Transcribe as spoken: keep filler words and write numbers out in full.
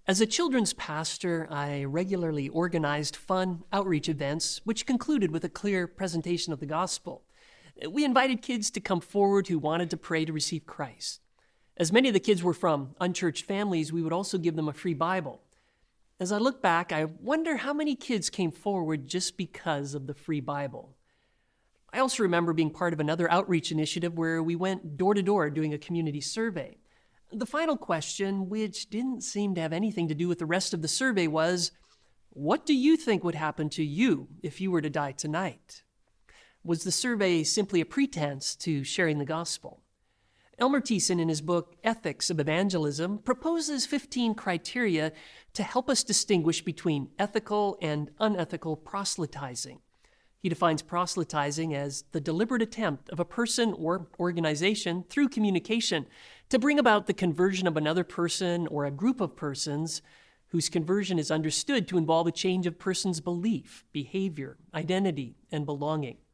As a children's pastor, I regularly organized fun outreach events, which concluded with a clear presentation of the gospel. We invited kids to come forward who wanted to pray to receive Christ. As many of the kids were from unchurched families, we would also give them a free Bible. As I look back, I wonder how many kids came forward just because of the free Bible. I also remember being part of another outreach initiative where we went door to door doing a community survey. The final question, which didn't seem to have anything to do with the rest of the survey, was, what do you think would happen to you if you were to die tonight? Was the survey simply a pretense to sharing the gospel? Elmer Thiessen, in his book Ethics of Evangelism, proposes fifteen criteria to help us distinguish between ethical and unethical proselytizing. He defines proselytizing as the deliberate attempt of a person or organization through communication to bring about the conversion of another person or a group of persons whose conversion is understood to involve a change of person's belief, behavior, identity, and belonging.